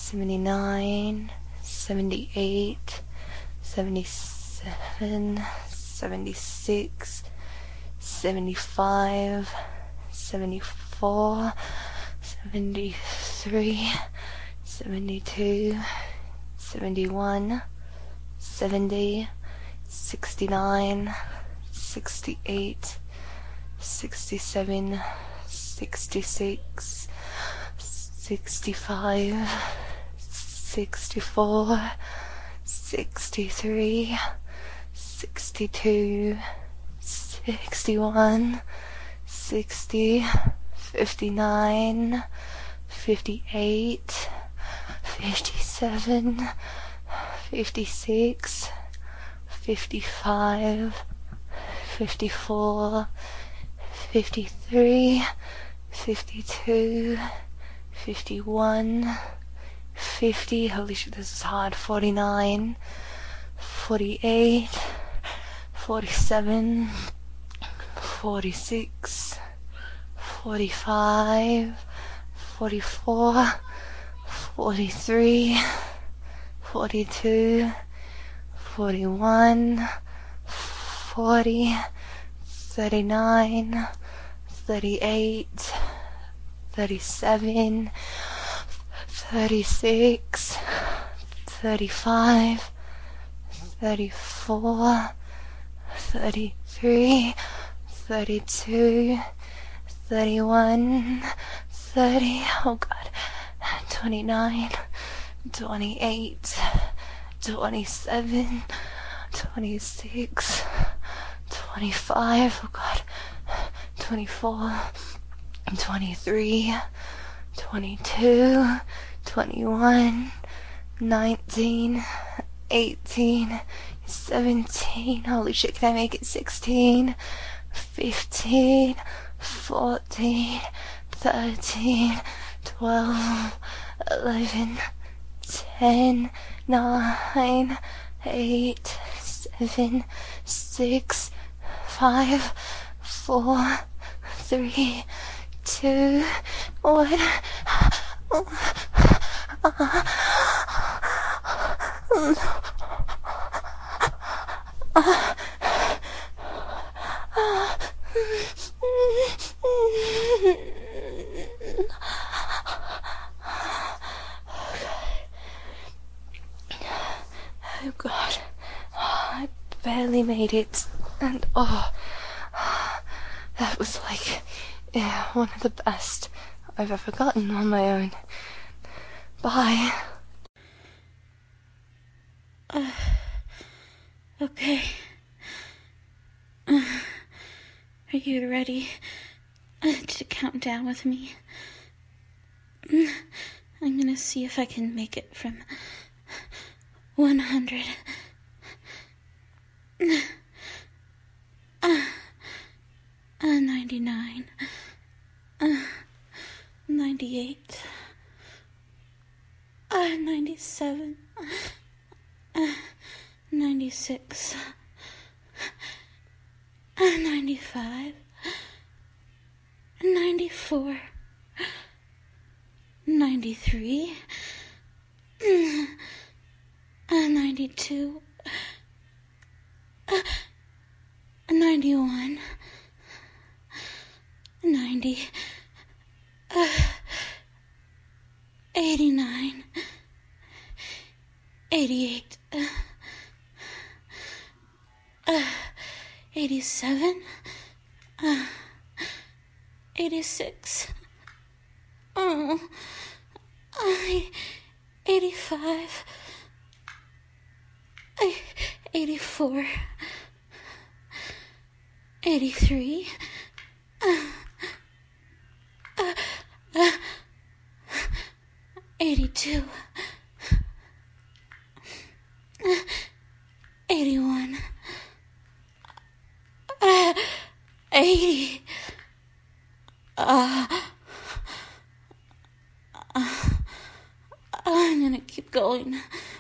79, 78, 77, 76, 75, 74, 73, 72, 71, 70, 69, 68, 67, 66, 65, 64, 63, 62, 61, 60, 59, 58, 57, 56, 55, 54, 53, 52, 51, 50, holy shit, this is hard, 49, 48, 47, 46, 45, 44, 43, 42, 41, 40, 39, 38, 37, 36, 35, 34, 33, 32, 31, 30, oh god, 29, 28, 27, 26, 25, oh god, 24, 23, 22, 21, 19, 18, 17, holy shit, can I make it 16, 15, 14, 13, 12, 11, 10, 9, 8, 7, 6, 5, 4, 3, 2, 1. Oh god, I barely made it, and that was like, one of the best I've ever gotten on my own. Bye. Okay. Are you ready to count down with me? I'm gonna see if I can make it from 100. 99. 98. 97. 96. 95. 94. 93. 92. 91. 90. 89. 88. 87. 86. 85. 84. 83. 82. 81. 80. I'm gonna keep going.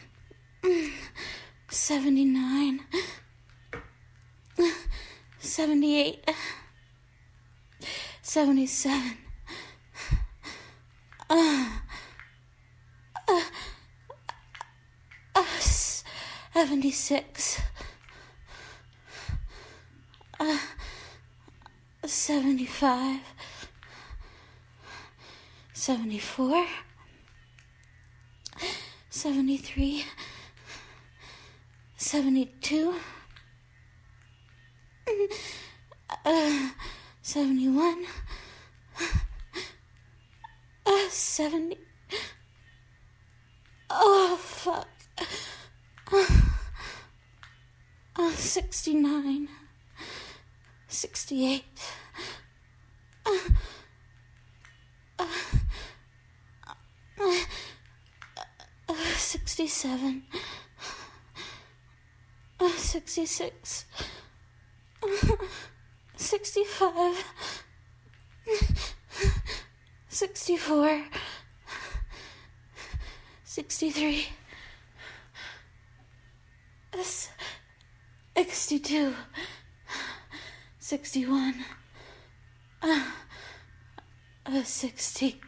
79. 78. 77. 76, 75, 74, 73, 72, 71, 70. Oh, fuck. 69, 68, 67, 66, 65, 64, 63, 62, 61, 60,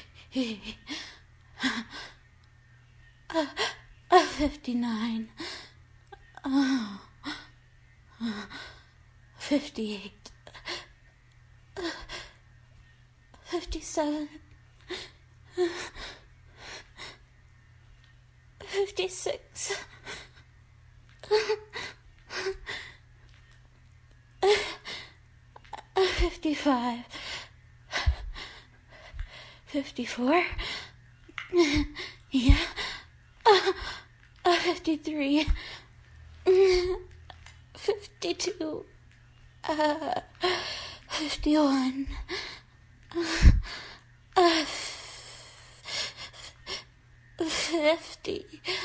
59, 58, 57, 56, 55, 54, yeah, 53, 52, 51, 50,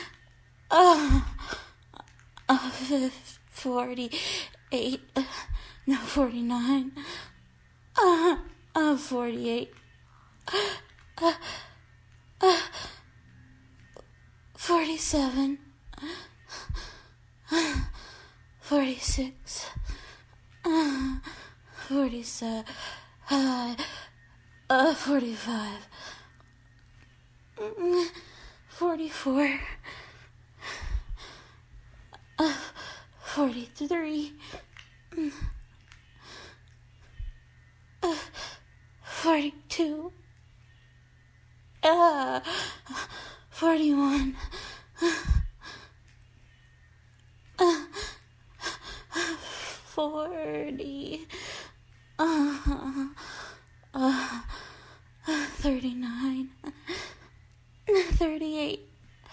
48, no, 49, 48, 47, 46, 47, 45, 44, 43, 42, 41, 40, 39, 38,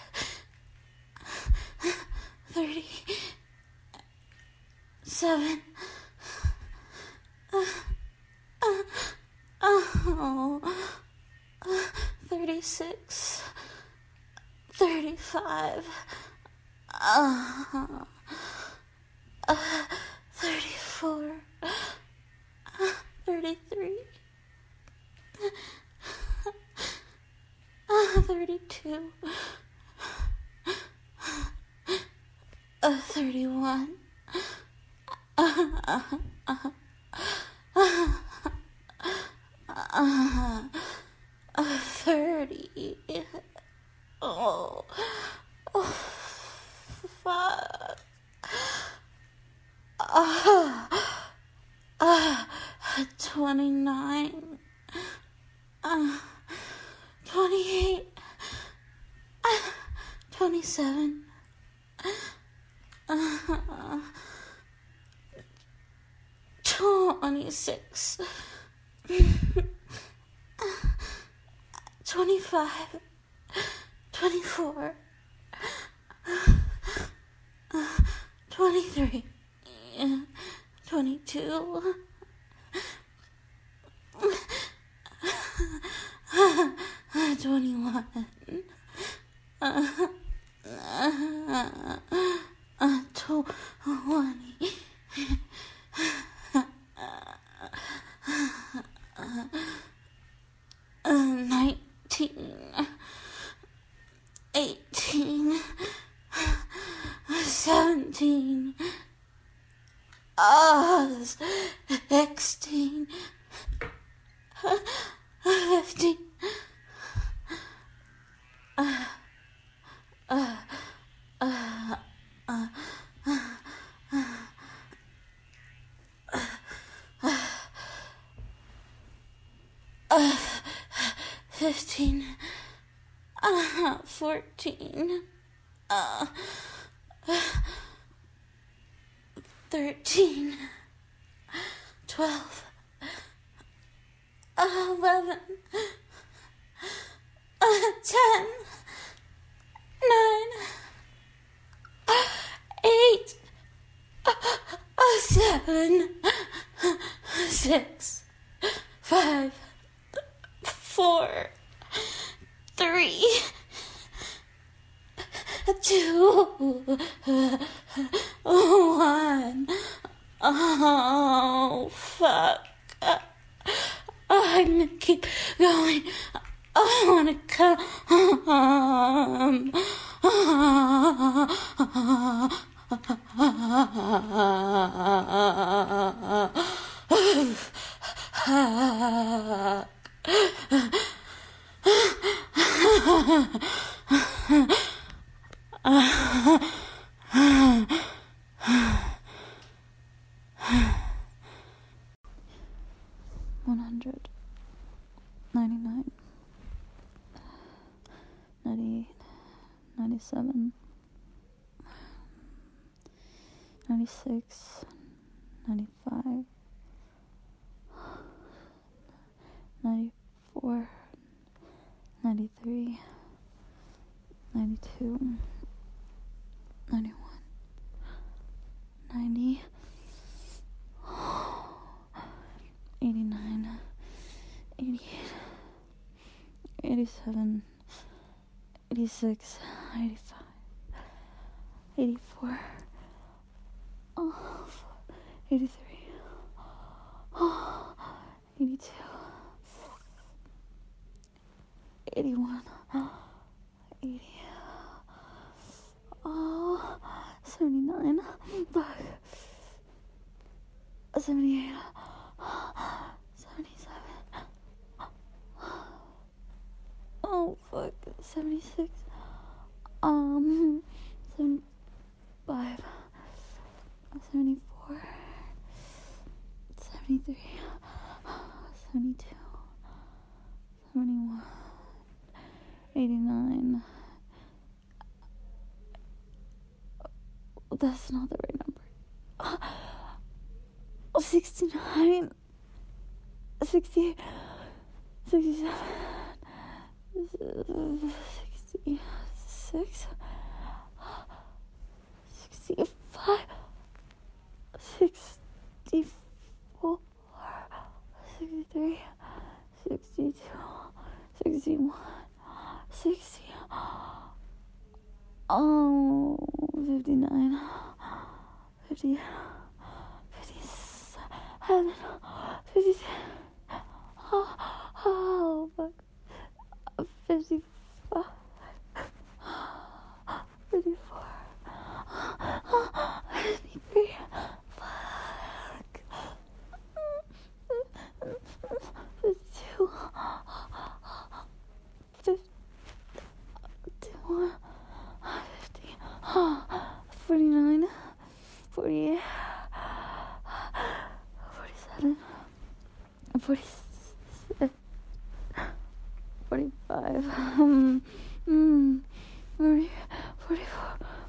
37, 36, 35, 34, 33, 32, 31, 30. Oh, fuck. 29, 28, 27, 26, 25, 24, 23, 22, 21, 20, 19, 18, 17, 16, 15, 16, 14. 13. 12. 11. 10. 9. 8. 7. 6. 5. 4. 3. 2. 1. Oh, fuck. I'm gonna keep going. I wanna come. $100, $99, $98, $97, $96, $95, $94, $93, $92, $91, $90, $89, $88, $87, $86, $85, $84, $83, $82, $81, $80, $79, $78, $77, oh fuck, 76, 75, 74, 73, 72, 71, 89. That's not the right number. 69, 68, 67, 66, 65, 64, 63, 62, 61, 60, 59, 50, 57, 56, oh fuck, 55, 54, 53, fuck, 52, 51, 50, 49, 48, 47, 46, 45, 40, 44,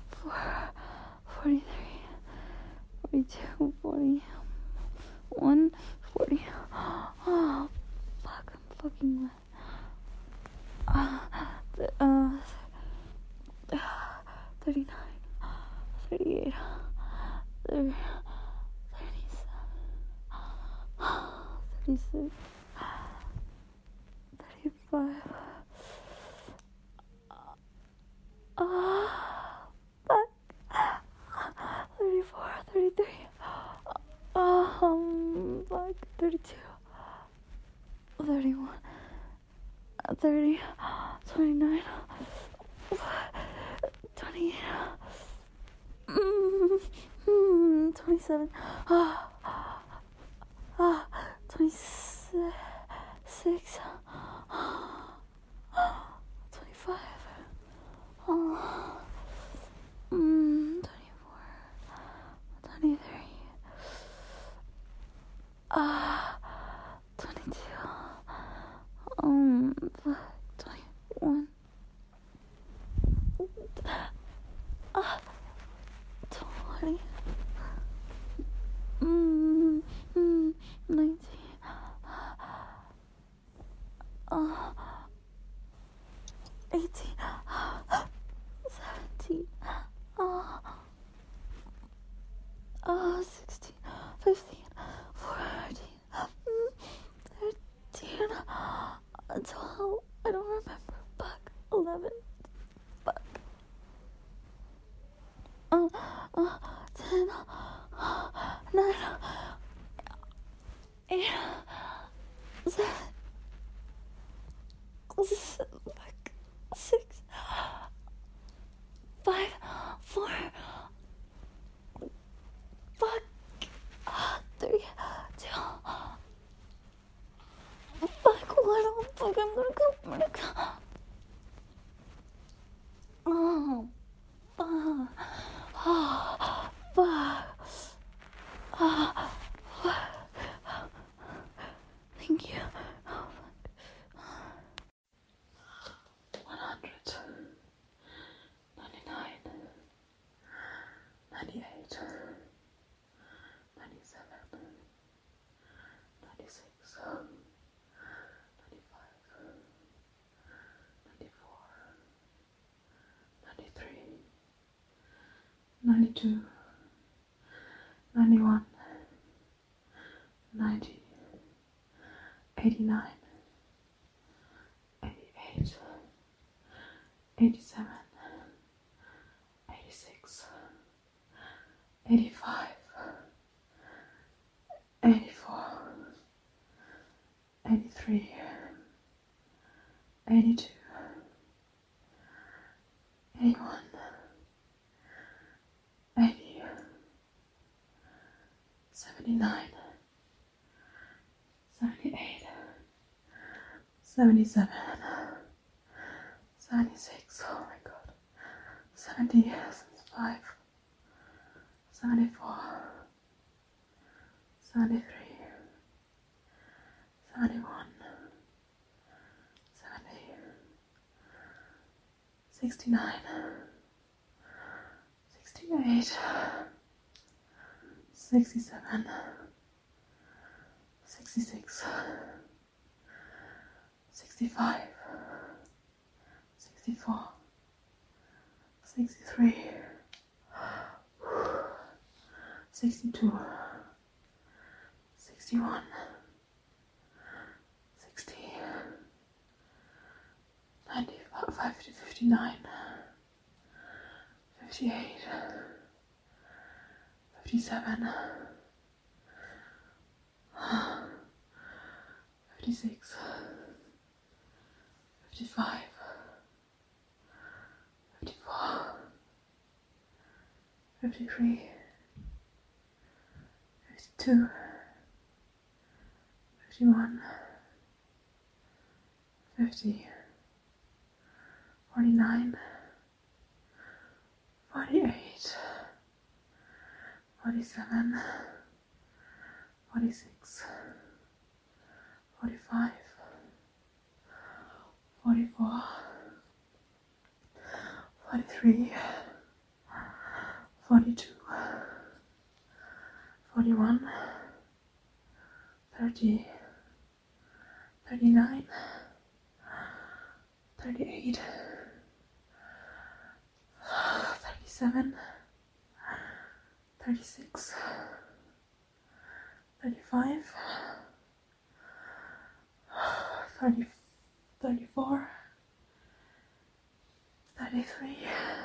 43, 42, 41, 40. Oh, fuck, I'm fucking wet. 39, 38, 37, 36, 35. Fuck. 34, 33. Fuck. 32, 31, 30, 29, 28, 27, 26, 25, 24, 23, 22, 21, 11, fuck, 10, 9, 8, 7, 6, 5, 4, fuck, 3, 2, fuck, 1, oh, fuck, I'm gonna go. Oh, fuck, oh, fuck, oh, fuck, thank you. 100, 99, 98, 97, 96, 95, 94, 93, 92, 91, 90, 89, 88, 87, 86, 85, 84, 83, 82, 81, 80, 79, 78, 77, 76, oh my god, 70, 75, 74, 73, 71, 70, 69, 68, 67, 66, 65, 64, 63, 62, 61, 60, 95 to 59, 58, 57, 56, 55, 54, 53, 52, 51, 50, 49, 48, 47, 46, 45, 44, 43, 42, 41, 30, 39, 38, 37, 36, 35, 30, 34, 33,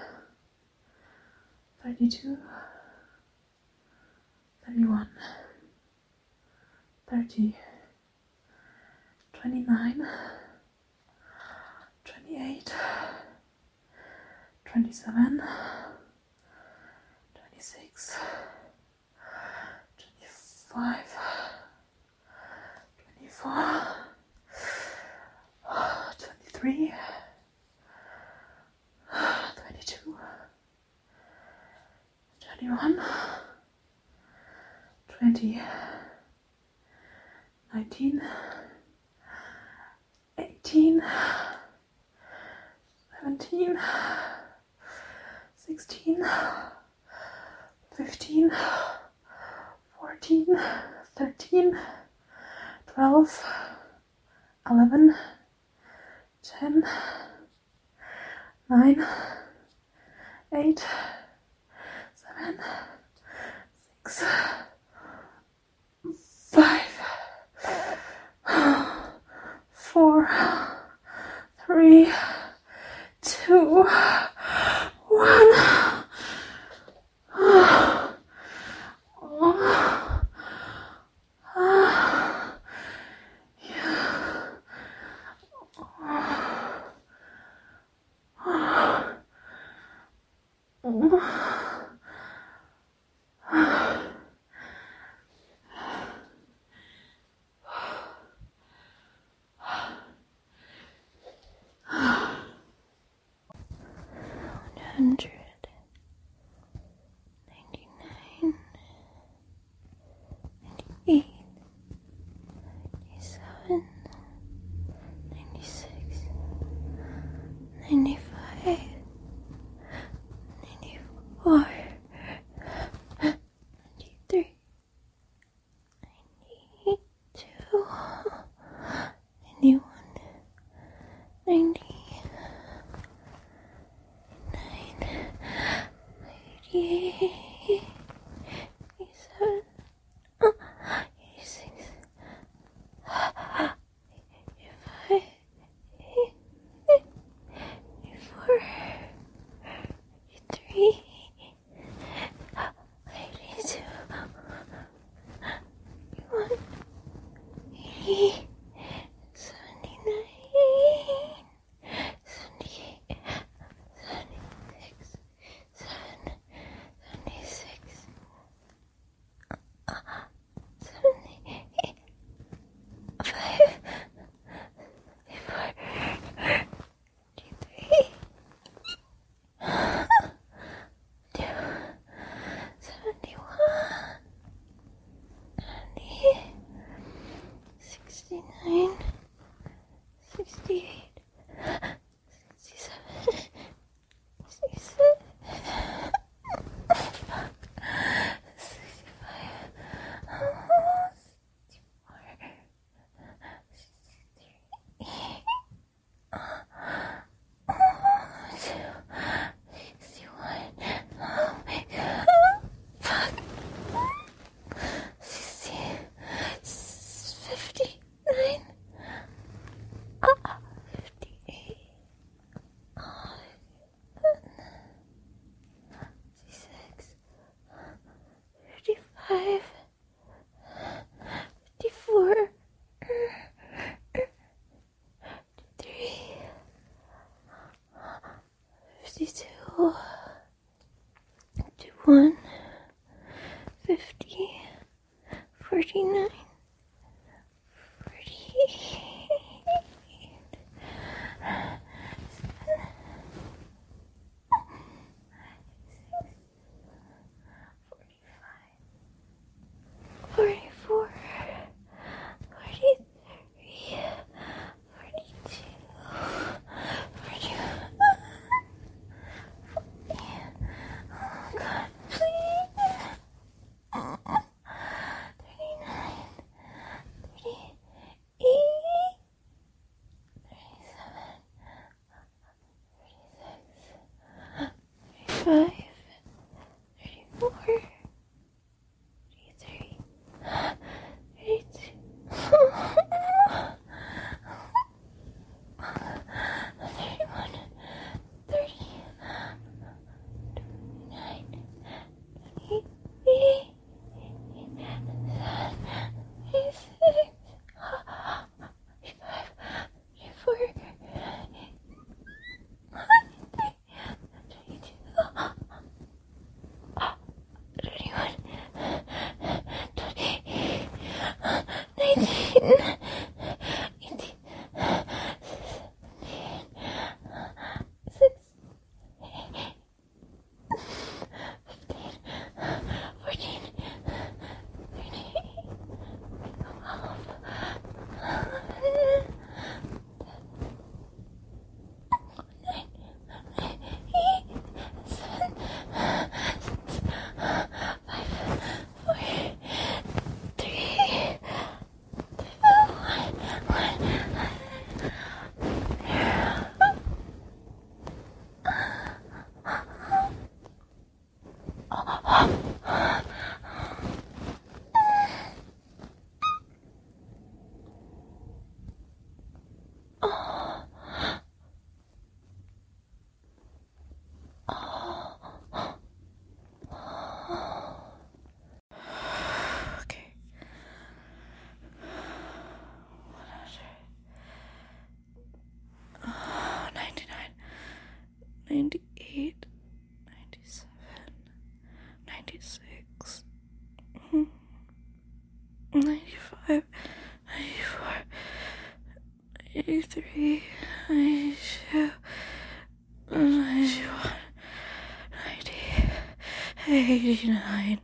32, 31, 30, 29, 28, 27, 26, 25, 24, 23, 22, 21, 20, 19, 18, 17, 16, 15, 14, 13, 12, 11, 10, 9, 8, 7, 6, 5, 4, 3, 2, 2, 1. Hundred 99, 98, 97, 96, 95, 94, 93, 92, 91, 90, 88, 87, 86, 85, 84, 83, 82, 81, 80, 79, 78, 76, 76, 78, 5, 4, 3, 2, 71, 70, 69, 68, 67, 67, 65, 61. Oh my god. Fuck. 60. 59. 58. 56. 55. 54. 53. 52. 51. 50. 49. 48. 44, 43, 42, 41. Oh God, please. 39, 38, 37, 36, 35, 34, 33, 32, 31, 30, 29, 28, 26, 25, 24, 22, 89,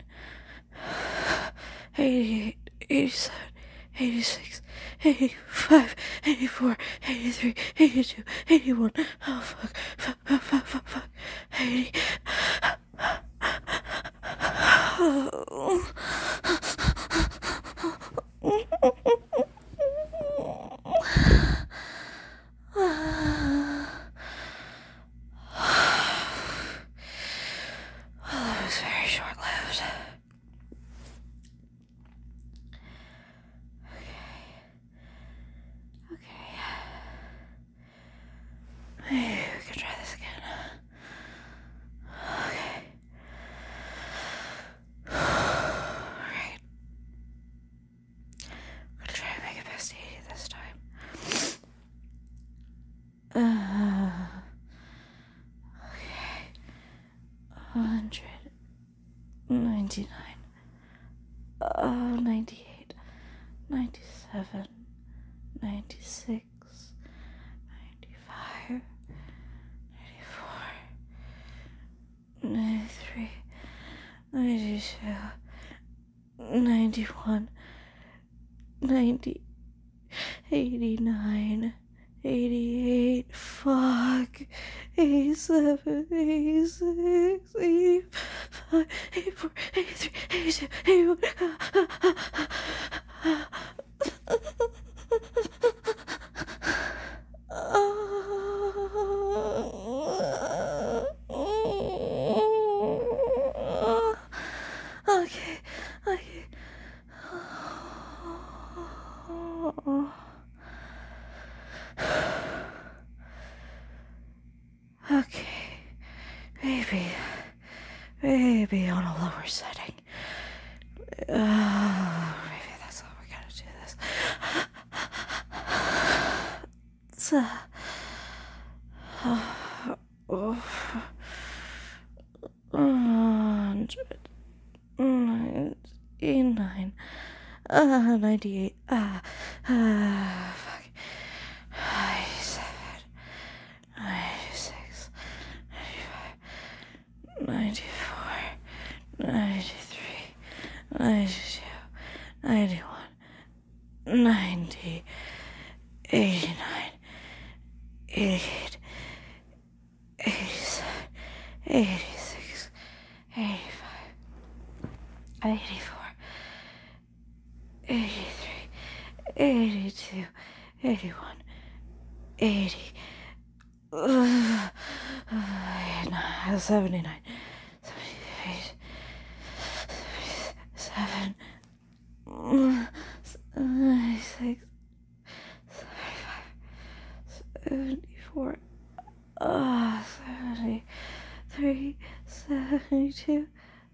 88, 87, 86, 85, 84, 83, 82, 81. Oh, fuck. 80. Well, it was very short-lived. Okay. Maybe we could try this again. Okay. Alright. I'm gonna try and make it past 80 this time. Okay. 199. 98. 97. 96. 95. 94. 93. 92. 91. 90. 89. 88. Fuck. 87. 86. 85. 84. 83. 82. 81. Okay. Okay. Maybe on a lower setting. Maybe that's how we're gonna do this. It's 199, 98, fuck, 97, 96, 95, 94, 93, 92, 91, 90, 89, 88, 87, 86, 85, 84, 83, 82, 81, 80, 79, 78, 77, 76, 75, 74, 73, 72,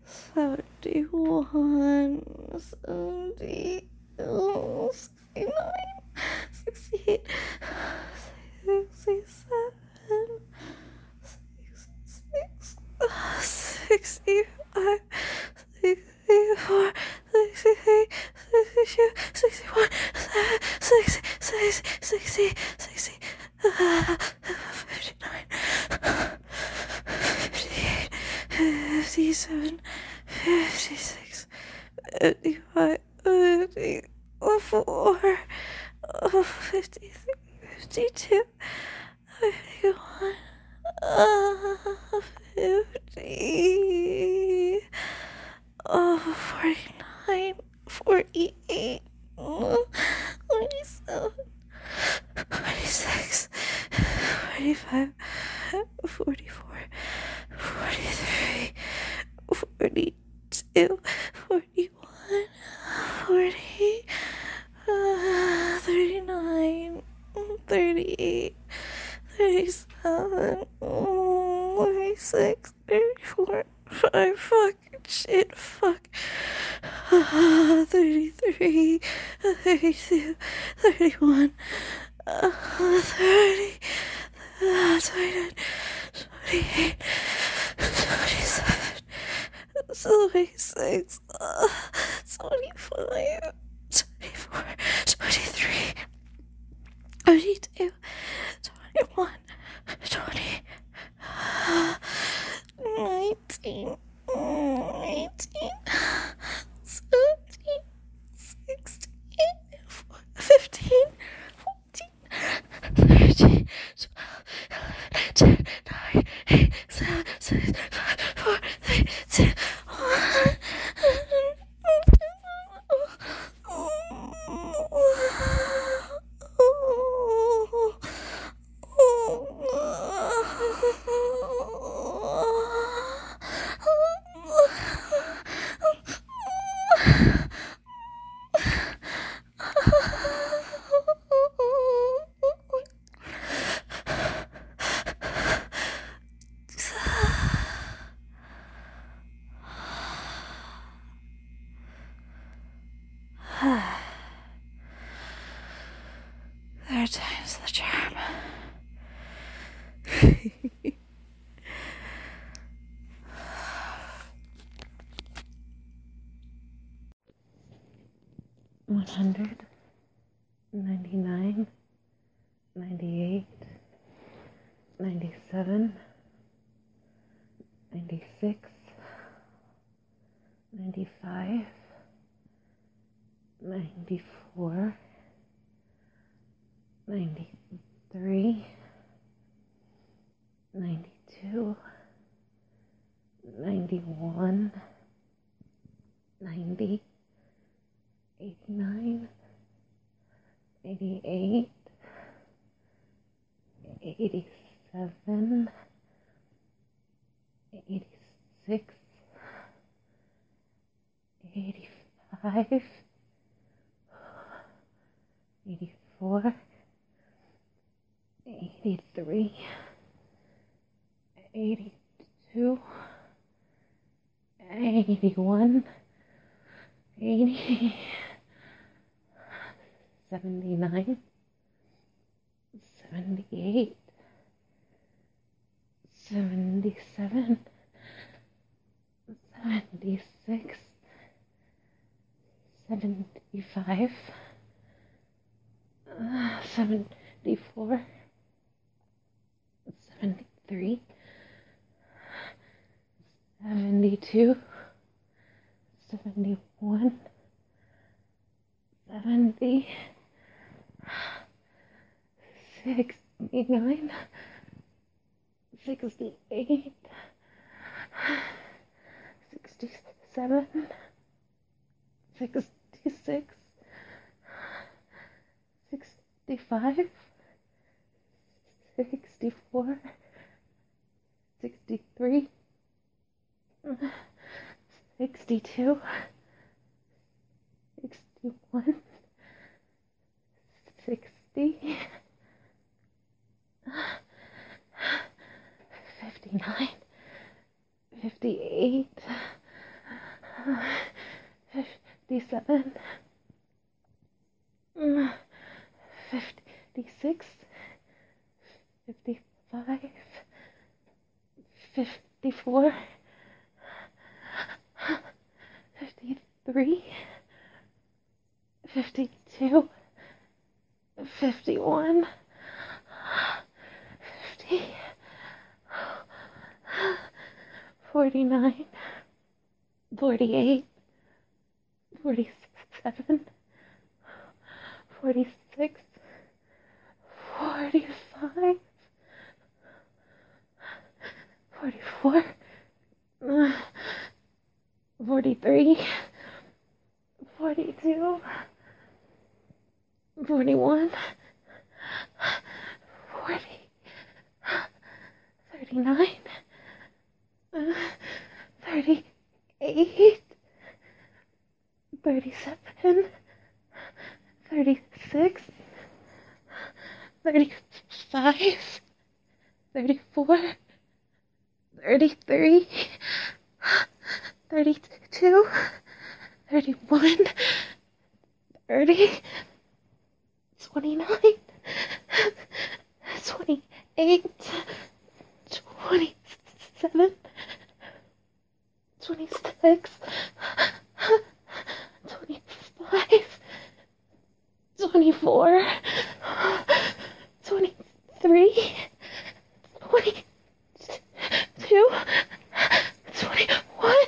71, 70, 69, 68, 67, 66, 65, 64, 63, 62, 61, 60, 60, 60, 59, 58, 57, 56, 55, 54, 53, 52, 51, 50, 49, 48, 47, 46, 45, 44, 43, 42, 41, 40, 39, 38, 37, 36, 34, 5, fuck, shit, fuck, 33, 32, 31, 30, 29, 28, 27, 26, 25, 24, 23, 22, 21, 20, 19, 8, 7, 6, 5, 4, 3, 2, 1. Third time's the charm. One hundred 99, 98, 97, 96, 95, 94, 93, 92, 91, 90, 89, 88, 87, 86, 85, 84, 83, 82, 81, 80, 79, 78, 77, 76, 75, 74, 73, 72, 71, 70, 69, 68, 67, 66, 65, 64, 63, 62, 61, 60, 59, 58, 57, 56, 55, 54, 53, 52, 51, 50, 49, 48, 47, 46, 45, 44, 43, 42, 41, 40, 39, 38, 37, 36, 35, 34, 33, 32, 31, 30, 29, 28, 27, 26, 25, 24, 23, 22, 21.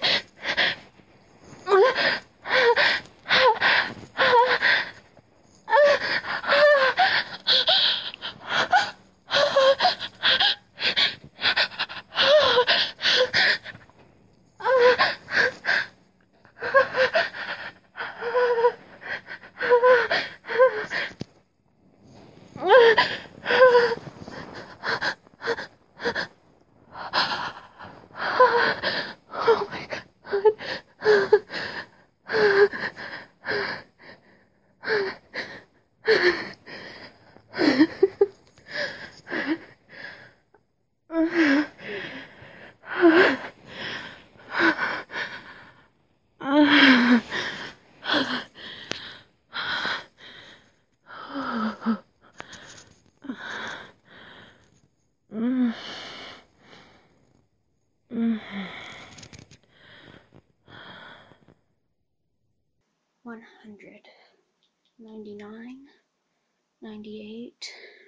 100, 99, 98,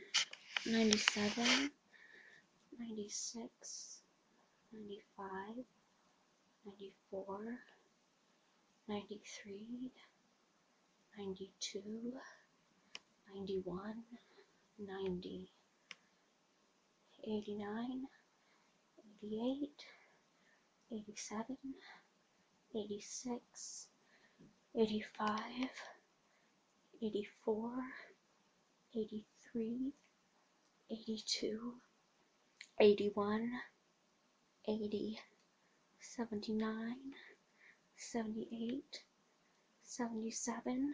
97, 96, 95, 94, 93, 92, 91, 90, 89, 88, 87, 86, 85, 84, 83, 82, 81, 80, 79, 78, 77,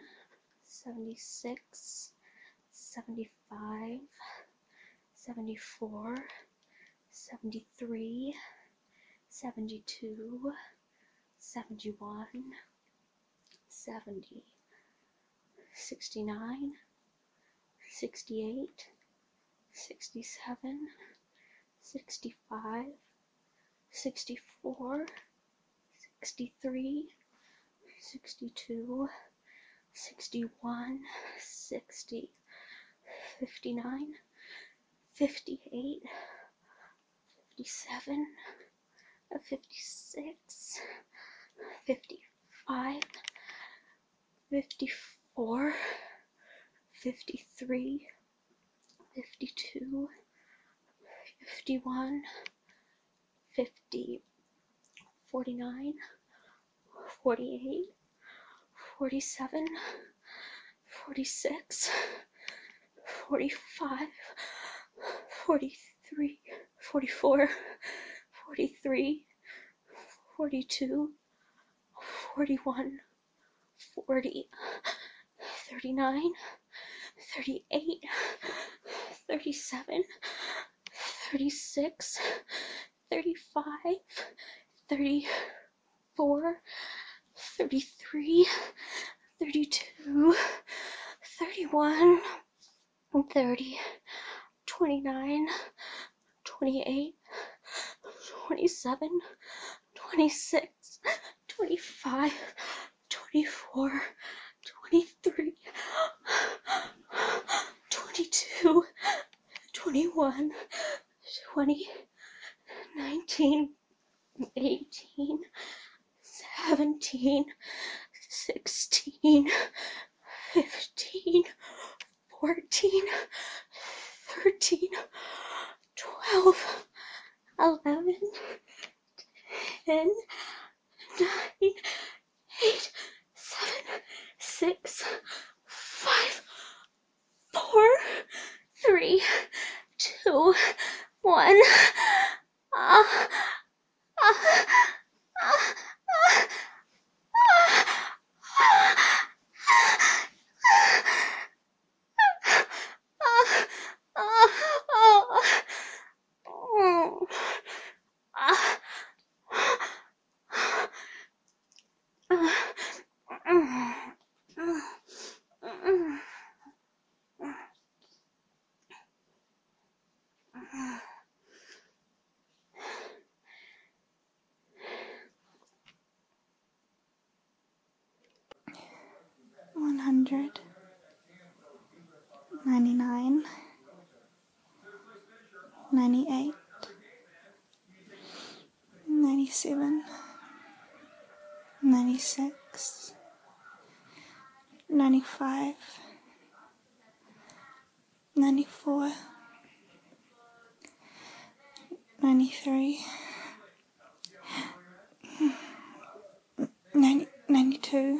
76, 75, 74, 73, 72, 71, 70, 69, 68, 67, 65, 64, 63, 62, 61, 60, 59, 58, 57, 56, 55, 54, 53, 52, 51, 50, 49, 48, 47, 46, 45, 43, 44, 43, 42, 41, 40, 39, 38, 37, 36, 35, 34, 33, 32, 31, 30, 29, 28, 27, 26, 25, 24, 23, 22, 21, 20, 19, 18, 17, 16, 15, 14, 13, 12, 11, 10, 9, 8, 7, 6, 5, 4, 3, 2, 1. One hundred, 99, 98, 97, 96, 95, 94, 93, 92,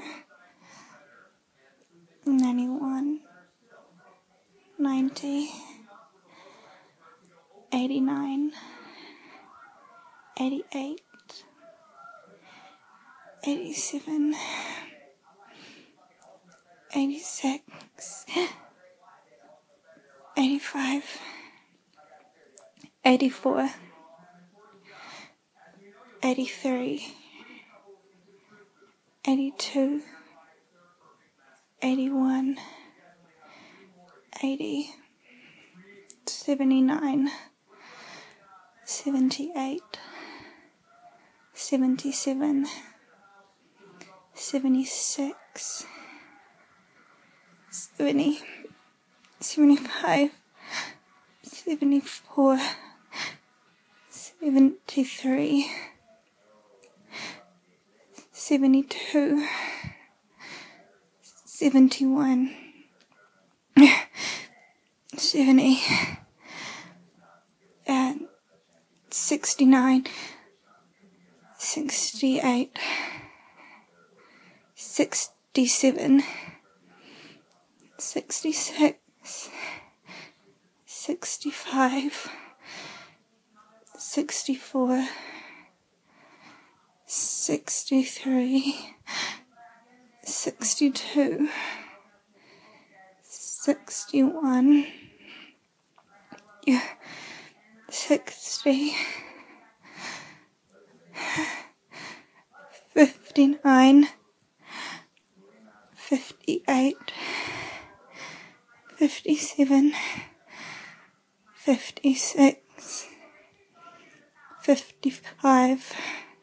91, 90, 89, 88, 87, 86, 85, 84, 83, 82, 81, 80, 79, 78, 77, 76, 70, 75, 74, 73, 72, 71, 70, 69, 68, 67, 66, 65, 64, 63, 62, 61, 60, 59, 58, 57, 56, 55,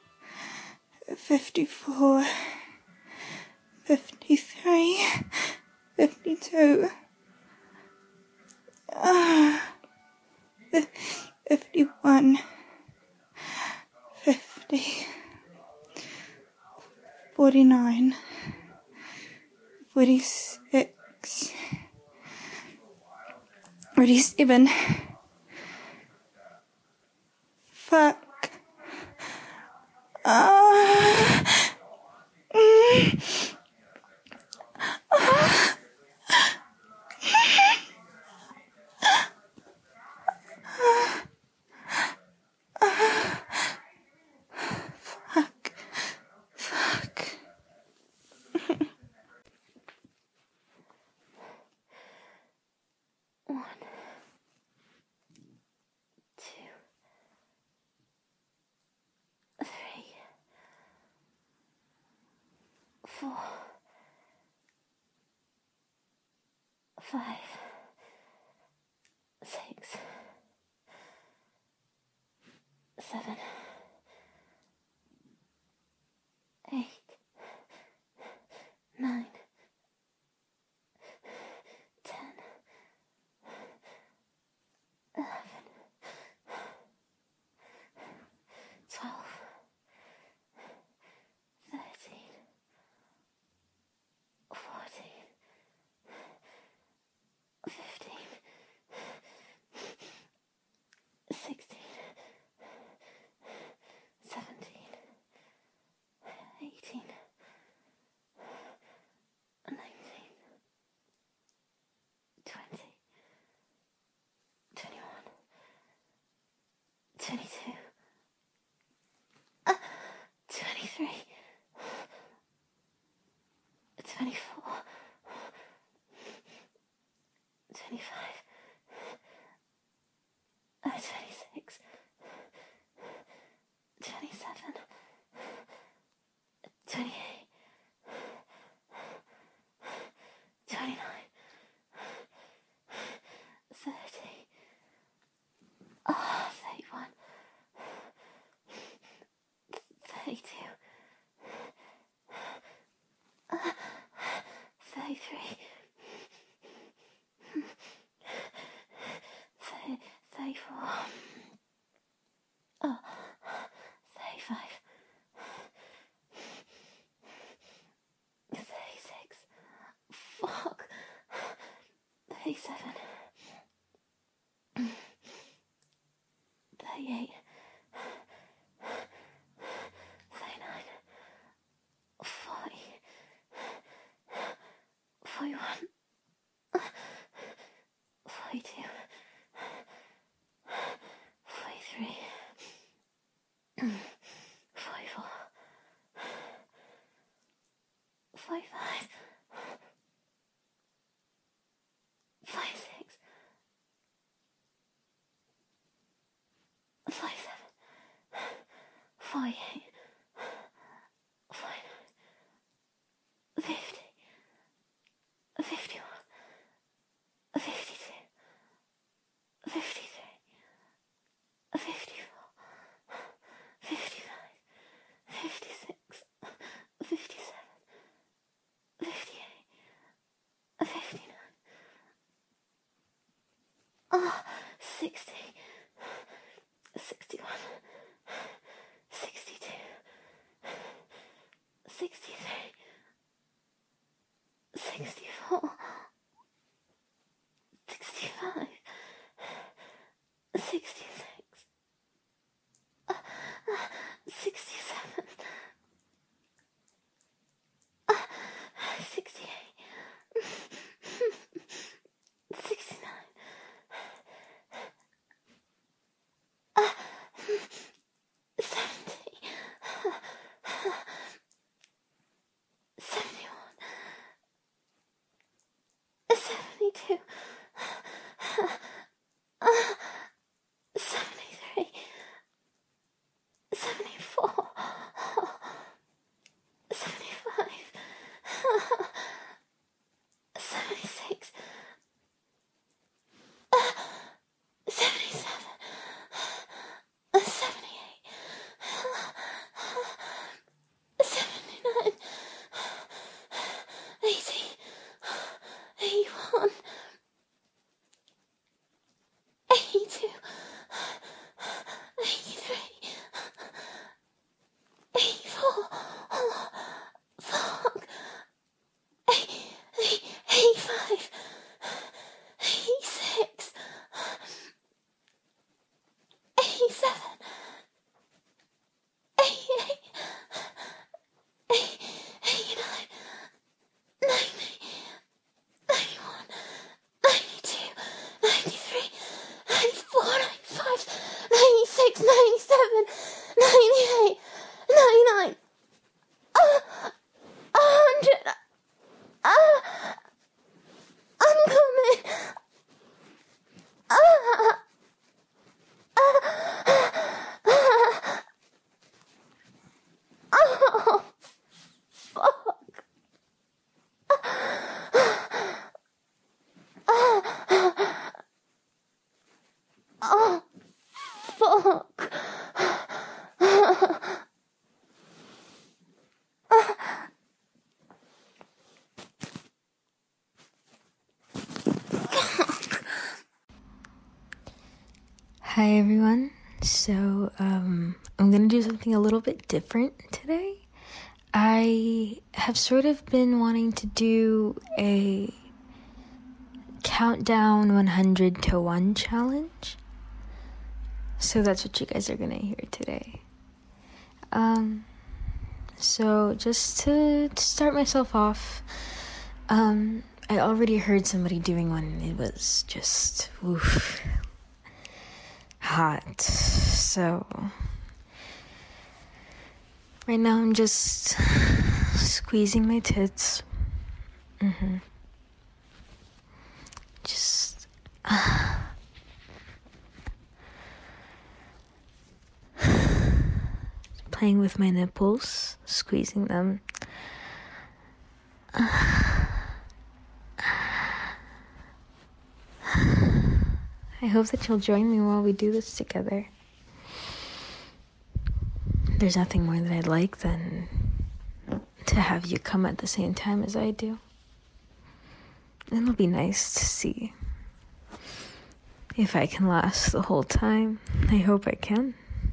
54, 53, 52, 51, 50, 49, 46, 47, fuck, fuck. 1, 2, 3, 4, 5, 6, 7, 8, 9, 10, 11, 12, 13, 14, 15, 16, 17, 18, 19, 20, 21, 22, 23, 24, 25, 26, 27, 28, 29, 30, 31, 32, 33, 34, 35, 36, fuck, 37, 38, 39, 40, 41, 42, 43, 44, 45, 56, 57, 48, 49, 50, 51, 52, 53, 54, 55, 63, 64, 65, 66, 67, 68, 69, 70, 71, 72, 73, 74, 75, 76, 77, 78, 79, 80, 81, 82, 83, 84, fuck, 85, 86, 87, 88, 89, 90, 91, 92, 93, 94, 95, 96, 97, 98, 99, 100. I'm coming. Oh, fuck. Oh, fuck. Hi everyone. So I'm gonna do something a little bit different today. I have sort of been wanting to do a countdown 100 to 1 challenge. So that's what you guys are gonna hear today. So just to start myself off, I already heard somebody doing one and it was just oof, hot. So right now I'm just squeezing my tits. Just playing with my nipples, squeezing them. I hope that you'll join me while we do this together. There's nothing more that I'd like than to have you come at the same time as I do. It'll be nice to see if I can last the whole time. I hope I can.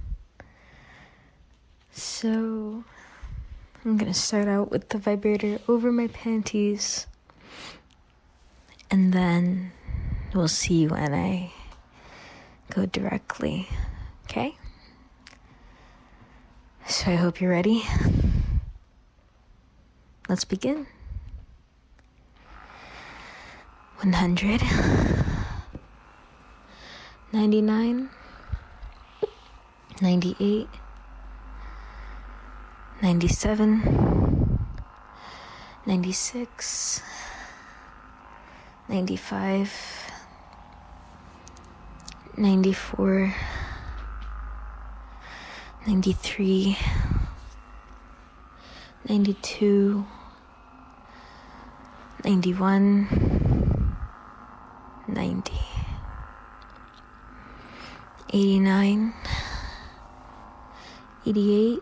So I'm gonna start out with the vibrator over my panties, and then we'll see when I go directly, okay? So I hope you're ready. Let's begin. 100, 99, 98, 97, 96, 95, 94, 93, 92, 91, 90, 89, 88,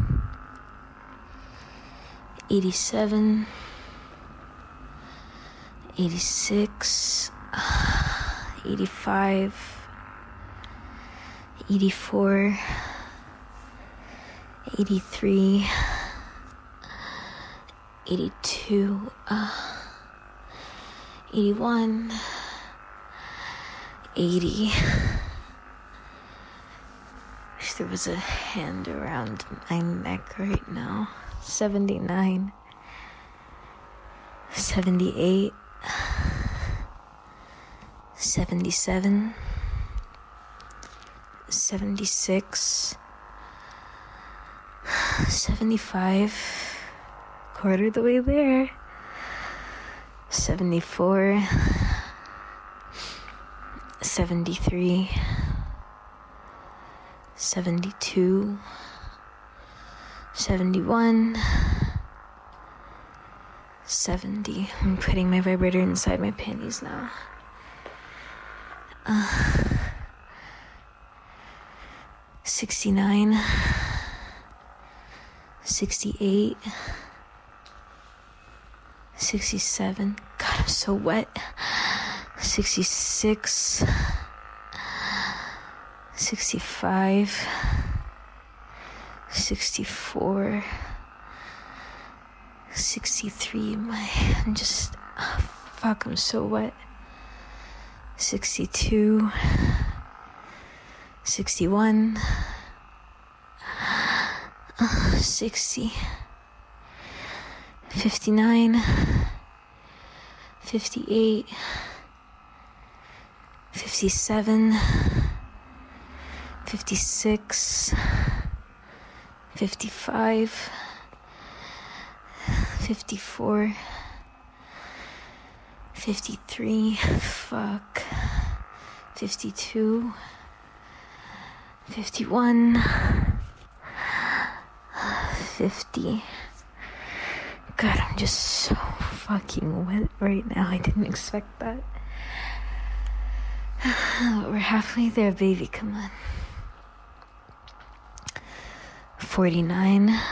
87, 86, 85, 84, 83, 82, 81, 80. Wish there was a hand around my neck right now. 79, 78, 77, 76, 75, quarter of the way there, 74, 73, 72, 71, 70. I'm putting my vibrator inside my panties now. 69, 68, 67. God, I'm so wet. 66, 65, 64, 63. I'm so wet. 62, 61, 60, 59, 58, 57, 56, 55, 54, 53, 52, 51, 50. God, I'm just so fucking wet right now. I didn't expect that. We're halfway there, baby. Come on. 49,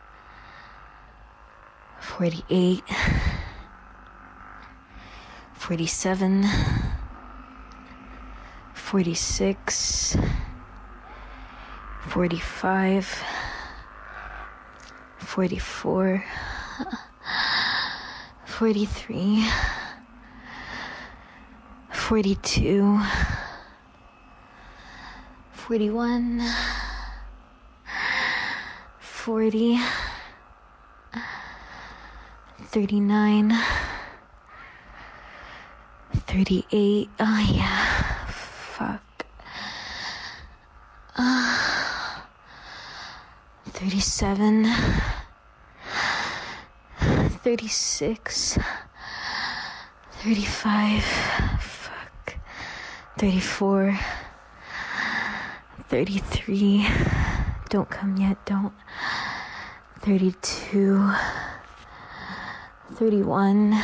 48, 47, 46, 45, 44, 43, 42, 41, 40, 39, 38. Oh yeah, fuck. 37, 36, 35, fuck, 34, 33, don't come yet, don't, 32, 31,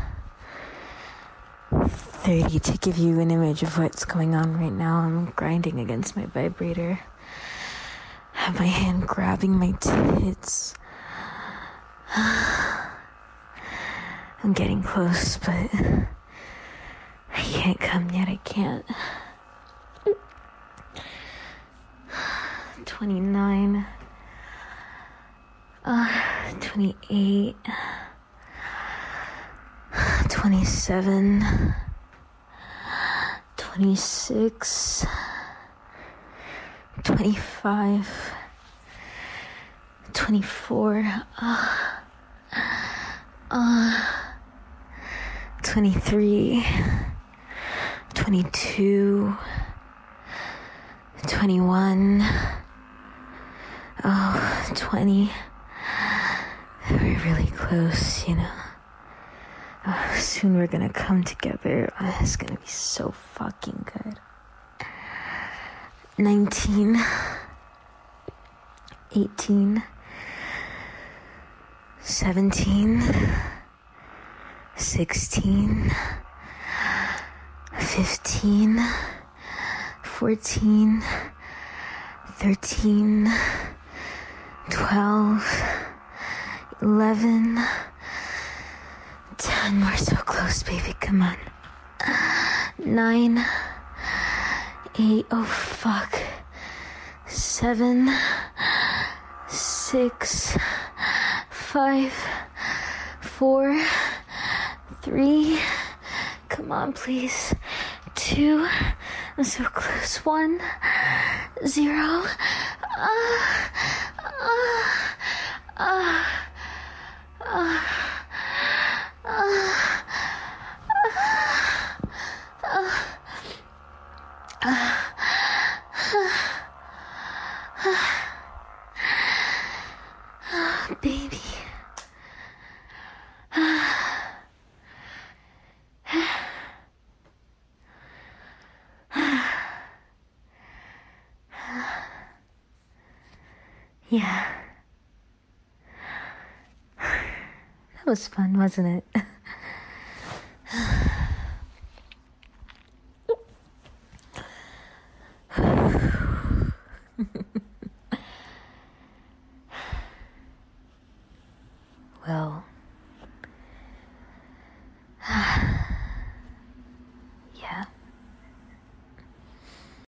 30. To give you an image of what's going on right now, I'm grinding against my vibrator. I have my hand grabbing my tits. I'm getting close, but I can't come yet. I can't. 29, 28, 27, 26, 25, 24, 23, 22, 21, 20. We're really close, you know. Soon we're gonna come together. It's gonna be so fucking good. 19, 18, 17, 16, 15, 14, 13, 12, 11, 10. We're so close, baby. Come on. 9, 8. Oh, fuck. 7, 6, 5, 4, 3. Come on, please. 2. I'm so close. 1, 0. Baby. Yeah. That was fun, wasn't it? Well,